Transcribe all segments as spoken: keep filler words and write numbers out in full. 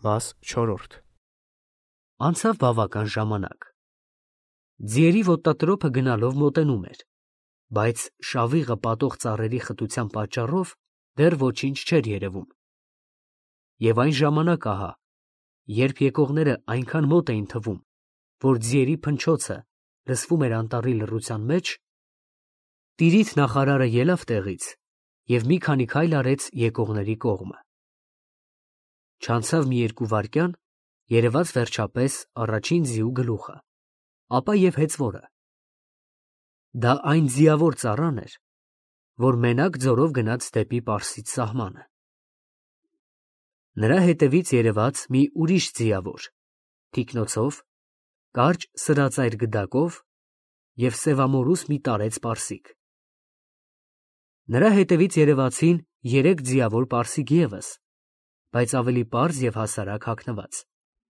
Վաս չորրորդ Անցավ բավական ժամանակ։ Ձիերի ոտատրոփը գնալով մոտենում էր, բայց շավիղը պատող ծառերի խտության պատճառով դեռ ոչինչ չէր երևում։ Եվ այն ժամանակ ահա, երբ եկողները այնքան մոտ էին թվում, որ ձիերի փնչոցը լսվում էր անտառի լռության մեջ, տիրիթ նախարարը ելավ տեղից և մի քանի քայլ արեց եկողների կողմը։ Չանցավ մի երկու վայրկյան, երևաց վերջապես առաջին ձիու գլուխը, ապա և հեծվորը։ Դա այն ձիավոր ծառան էր, որ մենակ ձորով գնաց դեպի Պարսից սահմանը։ Նրա հետևից երևաց մի ուրիշ ձիավոր, թիկնոցով, կարճ սրածայր գդակով և սևամորուս մի տարեց պարսիկ։ Նրա հետևից երևացին երեք ձիավոր պարսիկ ևս, բայց ավելի պարզ և հասարակ հագնված։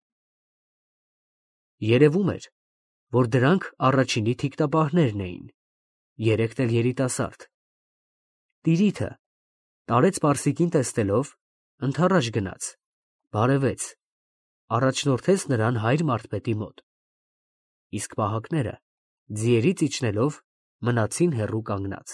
Երևում էր, որ դրանք առաջինի թիկնապահներն էին, երեքն էլ երիտասարդ։ Տիրիթը, տարեց պարսիկին տեսնելով, ընդառաջ գնաց, բարևեց, առաջնորդեց նրան հայր մարդպետի մոտ, իսկ պահակները, ձիերից իջնելով, մնացին հեռու կանգնած։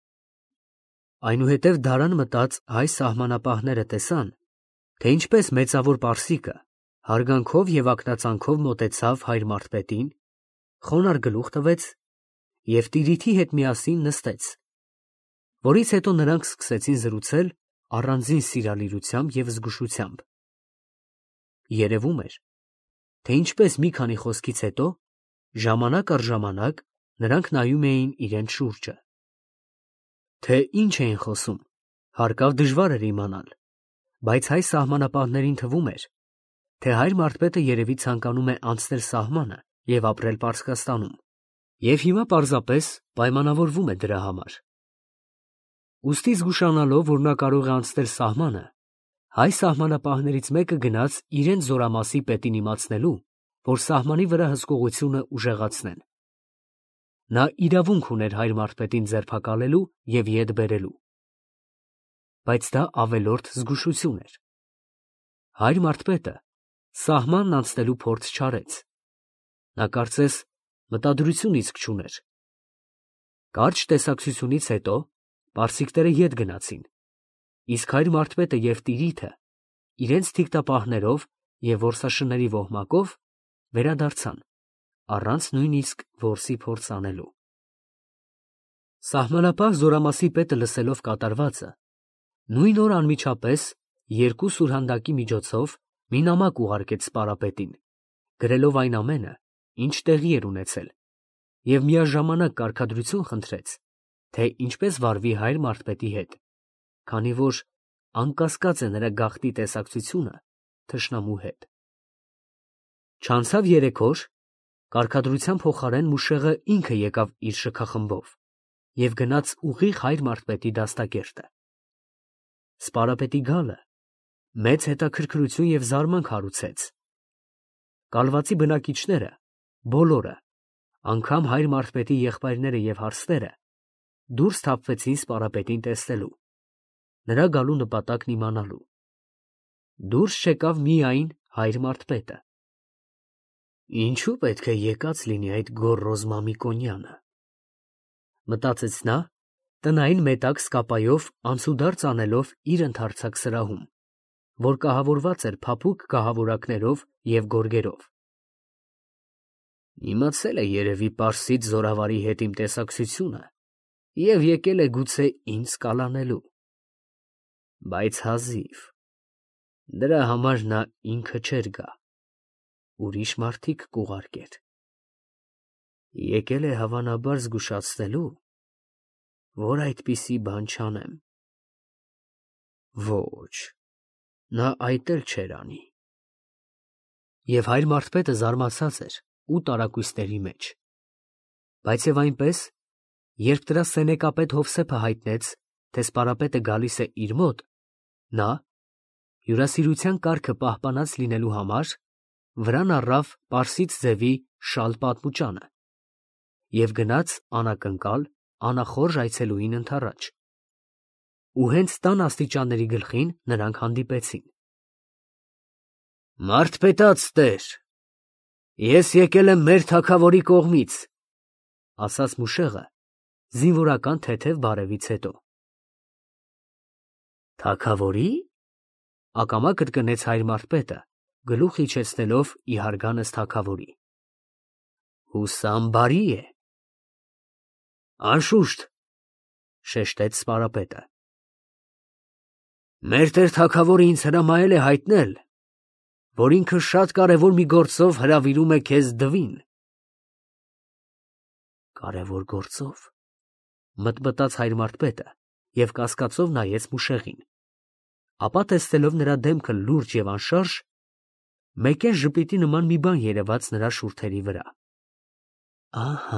Այնուհետև դարան մտած հայ սահմանապահները տեսան, թե ինչպես մեծավոր պարսիկը հարգանքով և ակնածանքով մոտեցավ հայր մարդպետին, խոնարհ գլուխ տվեց և տիրիթի հետ միասին նստեց, որից հետո նրանք սկսեցին զրուցել առանձին սիրալիրությամբ և զգուշությամբ։ Երևում էր, թե ինչպես մի քանի խոսքից հետո, ժամանակ առ ժամանակ նրանք նայում էին իրենց շուրջը։ Թե ինչ էին խոսում, հարկավ դժվար էր իմանալ, բայց հայ սահմանապահներին թվում էր, թե հայր մարդպետը երևի ցանկանում է անցնել սահմանը և ապրել Պարսկաստանում, և հիմա պարզապես պայմանավորվում է դրա համար։ Ուստի զգուշանալով, որ նա կարող է անցնել սահմանը, հայ սահմանապահներից մեկը գնաց իրենց զորամասի պետին իմացնելու, որ սահմանի վրա հսկողությունը ուժեղացնեն։ Նա իրավունք ուներ հայր մարդպետին ձերբակալելու և ետ բերելու։ Բայց դա ավելորդ զգուշություն էր։ Հայր մարդպետը սահմանն անցնելու փորձ չարեց։ Նա կարծես մտադրություն իսկ չուներ։ Կարճ տեսակցությունից հետո պարսիկները ետ գնացին, իսկ հայր մարդպետը և տիրիթը իրենց թիկնապահներով և որսաշների ոհմակով վերադարձան, առանց նույնիսկ որսի փորձ անելու։ Սահմանապահ զորամասի պետը լսելով կատարվածը, նույն օր անմիջապես երկու սուրհանդակի միջոցով մի նամակ ուղարկեց սպարապետին, գրելով այն ամենը, ինչ տեղի էր ունեցել, և միաժամանակ կարգադրություն խնդրեց, թե ինչպես վարվի հայր մարդպետի հետ, քանի որ անկասկած է նրա գաղտնի տեսակցությունը թշնամու հետ։ Չանցավ երեք օր, կարգադրության փոխարեն Մուշեղը ինքը եկավ իր շքախմբով և գնաց ուղիղ հայր մարդպետի դաստակերտը։ Սպարապետի գալը մեծ հետաքրքրություն և զարմանք հարուցեց։ Կալվածի բնակիչները բոլորը, անգամ հայր մարդպետի եղբայրները և հարստերը, դուրս թափվեցին սպարապետին տեսնելու, նրա գալու նպատակն իմանալու։ Դուրս չեկավ միայն հայր մարդպետը։ Ինչո՞ւ պետք է եկած լինի այդ գոռոզ Մամիկոնյանը, մտածեց նա, տնային մետաքս կապայով անցուդարձ անելով իր ընդարձակ սրահում, որ կահավորված էր փափուկ կահավորակներով և գորգերով։ Իմացել է երևի Պարսից զորավարի հետ իմ տեսակցությունը և եկել է գուցե ինձ կալանելու։ Բայց հազիվ, դրա համար նա ինքը չէր գա, ուրիշ մարդիկ կուղարկեր։ Եկել է հավանաբար զգուշացնելու, որ այդպիսի բան չանեմ։ Ոչ, նա այդ էլ չէր անի։ Եվ հայր մարդպետը զարմացած էր ու տարակույսների մեջ։ Բայց և այնպես, երբ դրա սենեկապետ Հովսեփը հայտնեց, թե սպարապետը գալիս է իր մոտ, նա, հյուրասիրության կարգը պահպանած լինելու համար, վրան առավ պարսից ձևի շալ պատմուճանը և գնաց անակնկալ, անախորժ այցելուին ընդառաջ։ Ու հենց տան աստիճանների գլխին նրանք հանդիպեցին։ Մարդ պետած տեր, ես եկել եմ մեր թագավորի կողմից, ասաց Մուշեղը զինվորական թեթև բարևից հետո։ Թագավորի՞։ Ակամա կրկնեց հայր մարդպետը, գլուխ իջեցնելով ի հարգանս թագավորի։ Հուսամ բարի է։ Անշուշտ, շեշտեց սպարապետը։ Մեր տեր թագավորը ինձ հրամայել է հայտնել, որ ինքը շատ կարևոր մի գործով հրավիրում է քեզ դվին։ Կարևոր գործով, մտմտաց հայր մարդպետը և կասկածով նայեց Մուշեղին, ապա տեսնելով նրա դեմքը լուրջ և անշարժ, մեկեն ժպիտի նման մի բան երևաց նրա շուրթերի վրա։ Ահա,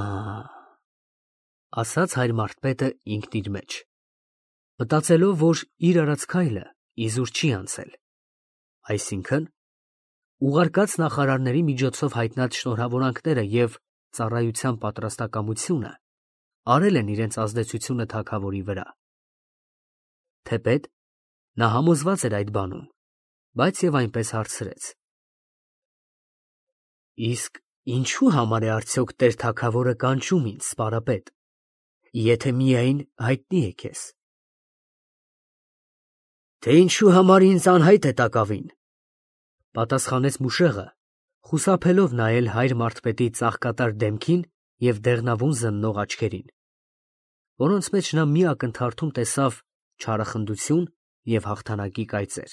ասաց հայր մարդպետը ինքն իր մեջ, մտածելով, որ իր արած քայլը իզուր չի անցել, այսինքն, ուղարկած նախարարների միջոցով հայտնած շնորհավորանքները և ծառայության պատրաստակամությունը արել են իրենց ազդեցությունը թագավորի վրա։ Թեպետ նա համոզված էր այդ բանում, բայց և այնպես հարցրեց. Իսկ ինչու համար է արդյոք տեր թագավորը կանչում ինձ, սպարապետ, եթե միայն հայտնի է քեզ։ Թե ինչու համար ինձ անհայտ է տակավին, պատասխանեց Մուշեղը, խուսափելով նայել հայր մարդպետի ծաղկատար դեմքին և դեղնավուն զննող աչքերին, որոնց մեջ նա մի ակնթարթում տեսավ չարախնդություն և հաղթանակի կայծեր։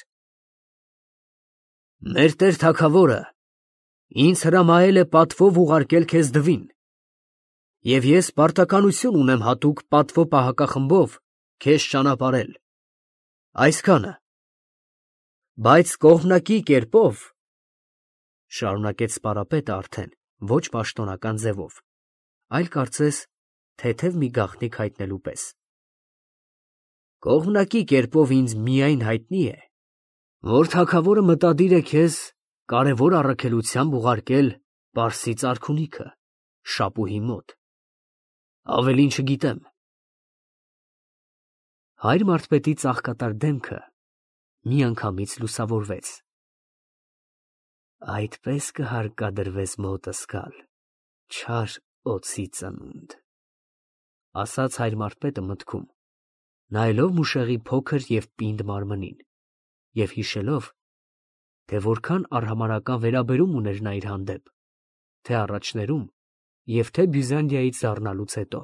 Մեր տեր թագավորը ինձ հրամայել է պատվով ուղարկել քեզ դվին, և ես պարտականություն ունեմ հատուկ պատվո պահակախմբով քեզ ճանապարհել, այսքանը, բայց կողմնակի կերպով, շարունակեց սպարապետը արդեն ոչ պաշտոնական ձևով, այլ կարծես թեթև մի գաղտնիք հայտնելու պես։ Կողմնակի կերպով ինձ միայն հայտնի է, որ թագավորը մտադիր է քեզ կարևոր առաքելությամբ ուղարկել Պարսից արքունիքը, Շապուհի մոտ, ավելին չգիտեմ։ Հայր մարդպետի ծաղկատար դեմքը միանգամից լուսավորվեց։ Այդպես կհարկադրվես մոտս գալ, չար օձի ծնունդ, ասաց հայր մարդպետը մտքում, նայելով Մուշեղի փոքր և պինդ մարմնին և հիշելով, թե որքան արհամարհական վերաբերում ուներ նա իր հանդեպ, թե առաջներում և թե Բյուզանդիայից դառնալուց հետո։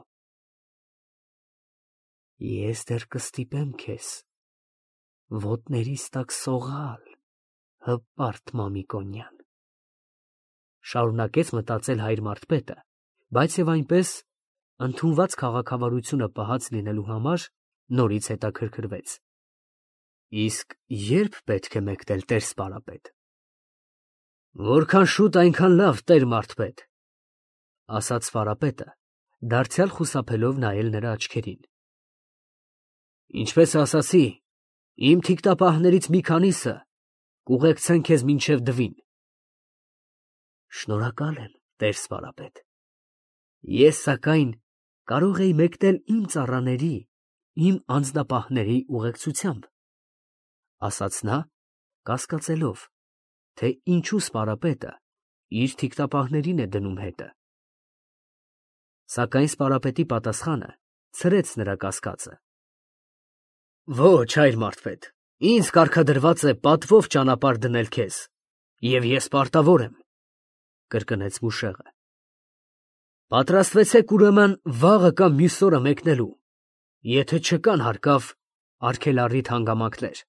Ես դեռ կստիպեմ քեզ ոտներիս տակ սողալ, հպարտ Մամիկոնյան, շարունակեց մտածել հայր մարդպետը, բայց և այնպես, ընդունված քաղաքավարությունը պահած լինելու համար, նորից հետաքրքրվեց։ Իսկ ե՞րբ պետք է մեկնել, տեր սպարապետ։ Որքան շուտ, այնքան լավ, տեր մարդպետ, ասաց սպարապետը, դարձյալ խուսափելով նայել նրա աչքերին։ Ինչպես ասացի, իմ թիկնապահներից մի քանիսը կուղեկցեն քեզ մինչև դվին։ Շնորհակալ եմ, տեր սպարապետ։ Ես, սակայն, կարող էի մեկնել իմ ծառաների, իմ անձնապահների ուղեկցությամբ, ասաց նա, կասկածելով, թե ինչու սպարապետը իր թիկնապահներին է դնում հետը։ Սակայն սպարապետի պատասխանը ցրեց նրա կասկածը։ Ոչ, հայր մարդպետ, ինձ կարգադրված է պատվով ճանապարհ դնել քեզ, և ես պարտավոր եմ, կրկնեց Մուշեղը։ Պատրաստվեցեք ուրեմն վաղը կամ մյուս օրը մեկնելու, եթե չկան հարկավ արգելառիթ հանգամանքներ։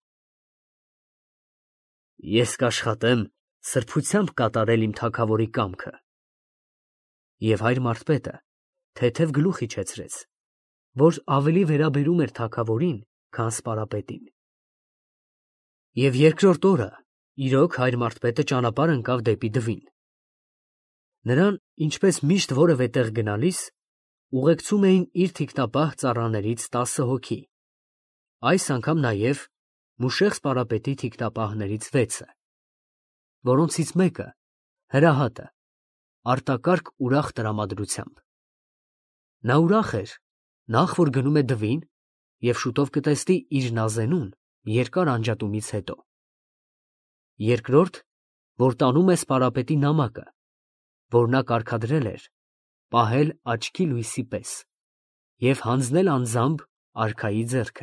Ես կաշխատեմ սրբությամբ կատարել իմ թագավորի կամքը։ Եվ հայր մարդպետը թեթև գլուխ իջեցրեց, որ ավելի վերաբերում էր թագավորին, քան սպարապետին։ Եվ երկրորդ օրը, իրոք, հայր մարդպետը ճանապարհ ընկավ դեպի դվին։ Նրան, ինչպես միշտ որևէ տեղ գնալիս, ուղեկցում էին իր թիկնապահ ծառաներից տասը հոգի, այս անգամ նաև Մուշեղ սպարապետի թիկնապահներից վեցը, որոնցից մեկը, Հրահատը, արտակարգ ուրախ տրամադրությամբ։ Նա ուրախ էր, նախ որ գնում է դվին և շուտով կտեսնի իր նազենուն երկար անջատումից հետո։ Երկրորդ, որ տանում է սպարապետի նամակը, որ նա կարգադրել էր, պահել աչքի լույսի պես և հանձնել անձամբ արքայի ձեռքը։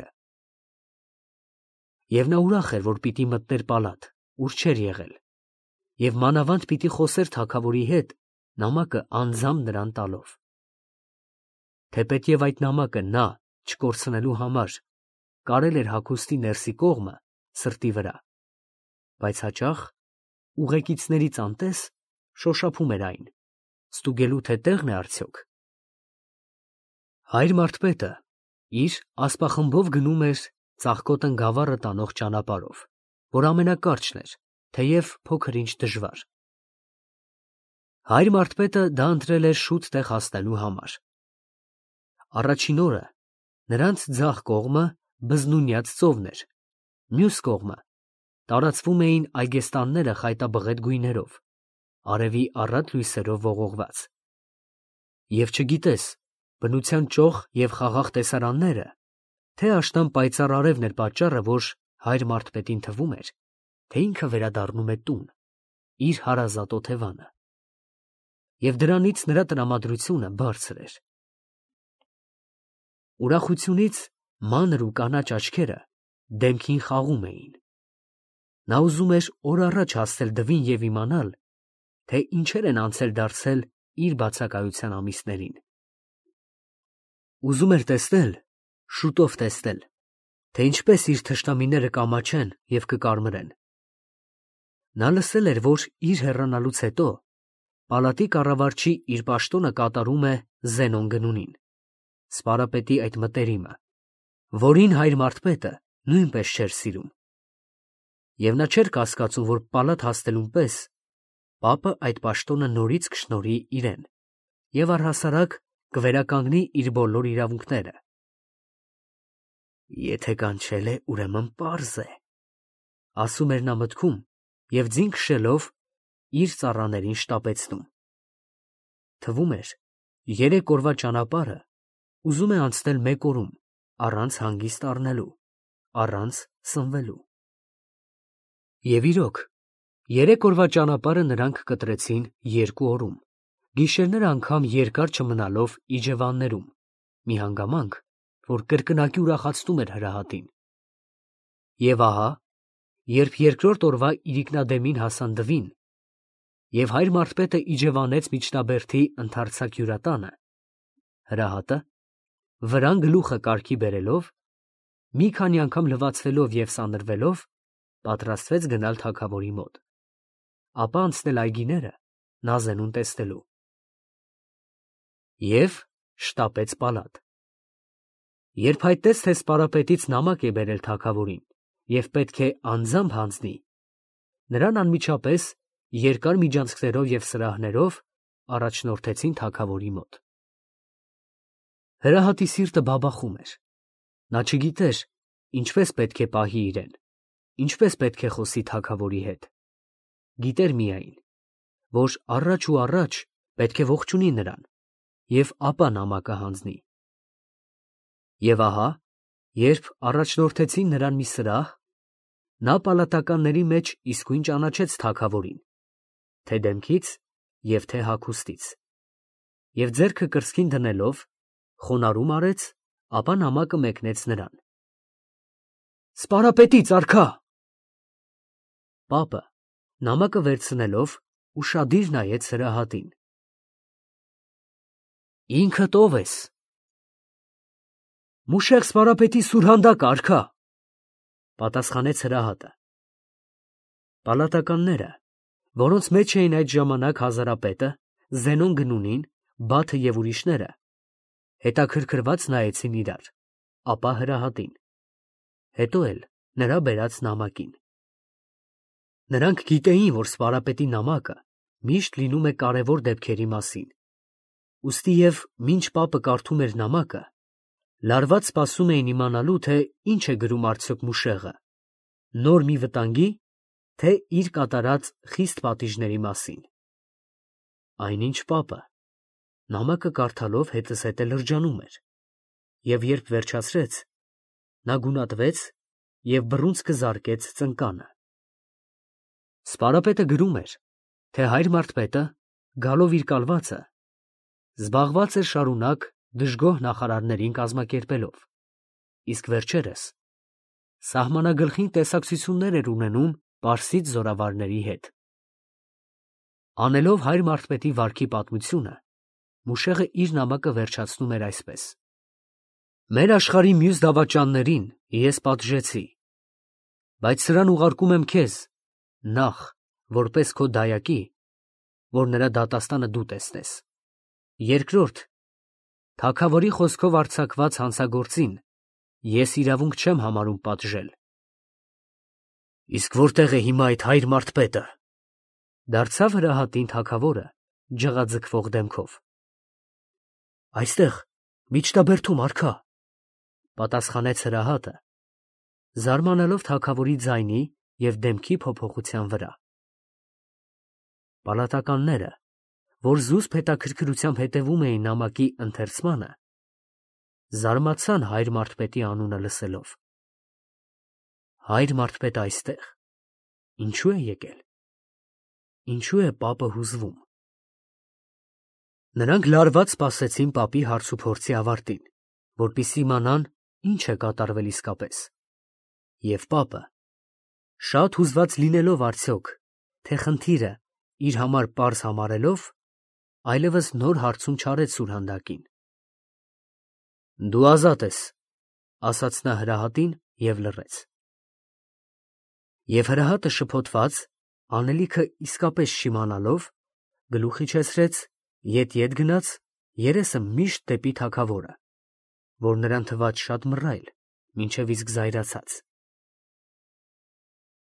Եվ նա ուրախ էր, որ պիտի մտներ պալատ, ուր չէր եղել, և մանավանդ պիտի խոսեր թագավորի հետ, նամակը անձամբ նրան տալով։ Թեպետև այդ նամակը նա չկորցնելու համար կարել էր հագուստի ներսի կողմը սրտի վրա, բայց հաճախ ուղեկիցներից անտես շոշափում էր այն, ստուգելու թե տեղն է արդյոք։ Հայր Մարթպետը իր ասպախմբով գնում էր ծաղկոտն գավառը տանող ճանապարհով, որ ամենակարճն էր, թեև փոքր-ինչ դժվար։ Հայր Մարթպետը դա ընտրել էր շուտ տեղ հասնելու համար։ Առաջին օրը նրանց ձախ կողմը բզնունյաց ծովն էր, մյուս կողմը տարածվում էին այգեստանները խայտաբղետ գույներով, արևի առատ լույսերով ողողված։ Եվ չգիտես, բնության ճոխ և խաղաղ տեսարանները, թե աշնան պայծառ արևն էր պատճառը, որ հայր Մարթպետին թվում էր, թե ինքը վերադառնում է տուն, իր հարազատ օթևանը։ Եվ դրանից նրա տրամադրությունը բարձր էր։ Ուրախությունից մանր ու կանաչ աչքերը դեմքին խաղում էին։ Նա ուզում էր օր առաջ հասնել դվին և իմանալ, թե ինչեր են անցել դարձել իր բացակայության ամիսներին։ Ուզում էր տեսնել, շուտով տեսնել, թե ինչպես իր թշնամիները կամաչեն և կկարմրեն։ Նա լսել էր, որ իր հեռանալուց հետո պալատի կառավարչի իր պաշտոնը կատարում է Զենոն Գնունին, սպարապետի այդ մտերիմը, որին հայր Մարթպետը նույնպես չէր սիրում։ Եվ նա չէր կասկածում, որ պալատ հասնելուն պես պապը այդ պաշտոնը նորից կշնորհի իրեն և առհասարակ կվերականգնի իր բոլոր իրավունքները։ Եթե կանչել է, ուրեմն պարզ է, ասում էր նա մտքում և ձին քշելով իր ծառաներին շտապեցնում։ Թվում էր, երեք օրվա ճանապարհը ուզում է անցնել մեկ օրում, առանց հանգիստ առնելու, առանց սնվելու։ Եվ իրոք, երեք օրվա ճանապարհը նրանք կտրեցին երկու օրում, գիշերները անգամ երկար չմնալով իջևաններում, մի հանգամանք, որ կրկնակի ուրախացնում էր Հրահատին։ Եվ ահա, երբ երկրորդ օրվա իրիկնադեմին հասան դվին, և հայր Մարթպետը իջևանեց միջնաբերդի ընդարձակ հյուրատանը, Հրահատը, վրան գլուխը կարգի բերելով, մի քանի անգամ լվացվելով և սանրվելով, պատրաստվեց գնալ թագավորի մոտ, ապա անցնել այգիները Նազենուն տեսնելու։ Եվ շտապեց պալատ։ Երբ հայտնեց, թե սպարապետից նամակ է բերել թագավորին և պետք է անձամբ հանձնի, նրան անմիջապես երկար միջանցքներով և սրահներով առաջնորդեցին թագավորի մոտ։ Հրահատի սիրտը բաբախում էր։ Նա չգիտեր ինչպես պետք է պահի իրեն, ինչպես պետք է խոսի թագավորի հետ։ Գիտեր միայն, որ առաջ ու առաջ պետք է ողջունի նրան և ապա նամակը հանձնի։ Եվ ահա, երբ առաջնորդեցին նրան մի սրահ, նա պալատականների մեջ իսկույն ճանաչեց թագավորին, թե դեմքից և թե հագուստից, և ձեռքը կրծքին դնելով, խոնարհում արեց, ապա նամակը մեկնեց նրան։ Սպարապետից, արքա։ Պապը նամակը վերցնելով ուշադիր նայեց Հրահատին։ Ինքդ ո՞վ ես։ Մուշեղ սպարապետի սուրհանդակը, արքա, պատասխանեց Հրահատը։ Պալատականները, որոնց մեջ էին այդ ժամանակ հազարապետը, Զենոն Գնունին, Բաթը և ուրիշները, հետաքրքրված նայեցին իրար, ապա Հրահատին, հետո էլ նրա բերած նամակին։ Նրանք գիտեին, որ սպարապետի նամակը միշտ լինում է կարևոր դեպքերի մասին, ուստի և մինչ պապը կարդում էր նամակը, լարված սպասում էին իմանալու, թե ինչ է գրում արդյոք Մուշեղը, նոր մի վտանգի, թե իր կատարած խիստ պատիժների մասին։ Այնինչ պապը նամակը կարդալով հետզհետե լրջանում էր, և երբ վերջացրեց, նա գունատվեց և բռունցքը զարկեց ծնկանը։ Սպարապետը գրում էր, թե հայր մարդպետը, գալով իր կալվածը, զբաղված էր շարունակ դժգոհ նախարարներին կազմակերպելով, իսկ վերջերս սահմանագլխին տեսակցություններ էր ունենում պարսից զորավարների հետ։ Անելով հայր մարդպետի վարքի պատմությունը, Մուշեղը իր նամակը վերջացնում էր այսպես. «Մեր աշխարհի մյուս դավաճաններին ես պատժեցի, բայց սրան ուղարկում եմ քեզ, նախ, որպես քո դայակի, որ նրա դատաստանը դու տեսնես, երկրորդ, թագավորի խոսքով արձակված հանցագործին ես իրավունք չեմ համարում պատժել»։ «Իսկ որտեղ է հիմա այդ հայր մարդպետը», դարձավ հրահատին թագավորը ջղաձգվող դեմքով։ «Այստեղ, միջտաբերդում, արքա», պատասխանեց հրահատը, զարմանալով թագավորի ձայնի և դեմքի փոփոխության վրա։ Պալատականները, որ զուսպ հետաքրքրությամբ հետևում էին նամակի ընթերցմանը, զարմացան հայր մարդպետի անունը լսելով։ Հայր մարդպետը այստեղ, ինչու է եկել, ինչու է պապը հուզվում։ Նրանք լարված սպասեցին պապի հարցուփորձի ավարտին, որպեսզի իմանան, ինչ է կատարվել իսկապես, և պապը, շատ հուզված լինելով արդյոք, թե խնդիրը իր համար պարզ համարելով, այլևս նոր հարցում չարեց սուրհանդակին։ «Դու ազատ ես», ասաց նա հրահատին և լռեց։ Եվ հրահատը շփոթված, անելիքը իսկապես չիմանալով, գլուխ իջեցրեց, ետ֊ետ գնաց, երեսը միշտ դեպի թագավորը, որ նրան թվաց շատ մռայլ, մինչև իսկ զայրացած։